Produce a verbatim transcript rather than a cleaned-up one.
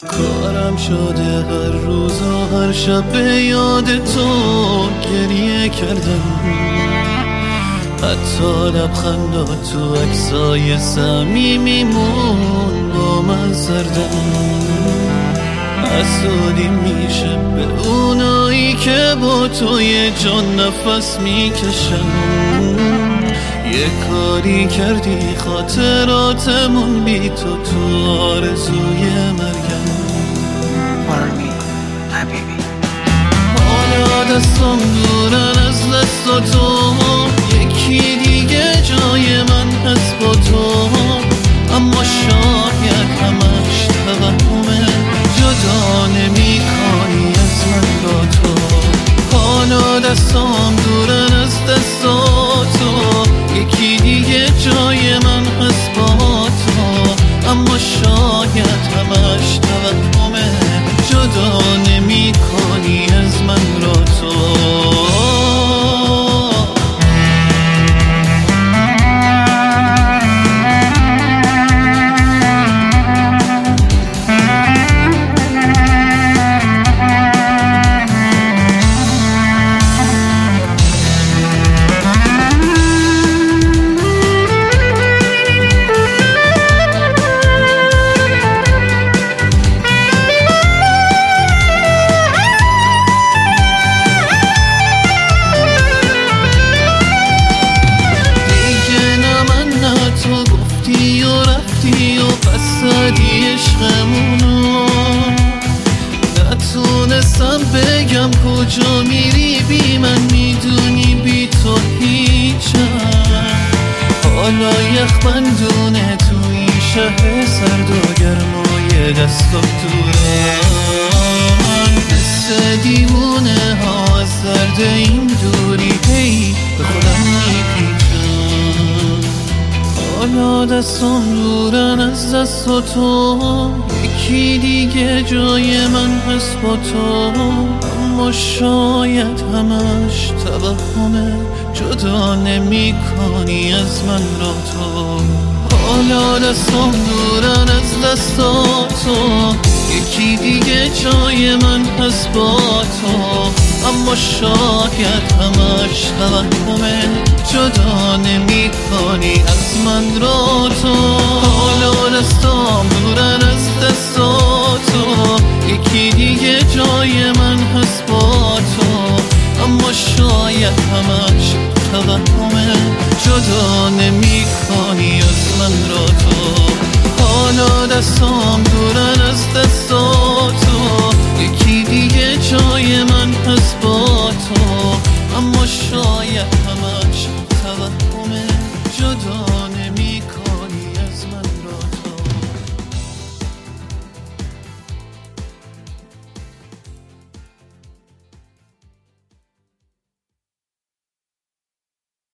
کارم شده هر روز و هر شب به یاد تو گریه کردم، حتی لبخندا تو عکسای صمیمیمون با من سردم. حسودی میشه به اونایی که با توی جان نفس میکشن. یه کاری کردی خاطراتمون بی تو تو آرزوی مرگم. حالا دستم دورن از دست تو، یکی دیگه جای من هست با تو، اما شاید همش توهمه، جدا نمی کنی از من با تو. حالا دستم دورن از دست تو، یکی دیگه جای من هست با تو، اما شاید همش توهمه، جدا نمی کنی از من را تو. زدی عشقمونو، نتونستم بگم کجا میری بی من، میدونی بی تو هیچم. حالا یخ بندونه توی شهر سرد و گرمای دستات دورم، مثل دیوونه ها از درد این دوری هی به خودم میپیچم. حالا دستم دورن از دست تو، یکی دیگه جای من هست با تو، اما شاید همش توهمه، جدا نمی کنی از من را تو. حالا دستم دورن از دست تو، یکی دیگه جای من هست با تو، اما شاید همش توهمه، جدا نمی کنی از من را تو. حالا دستم دورن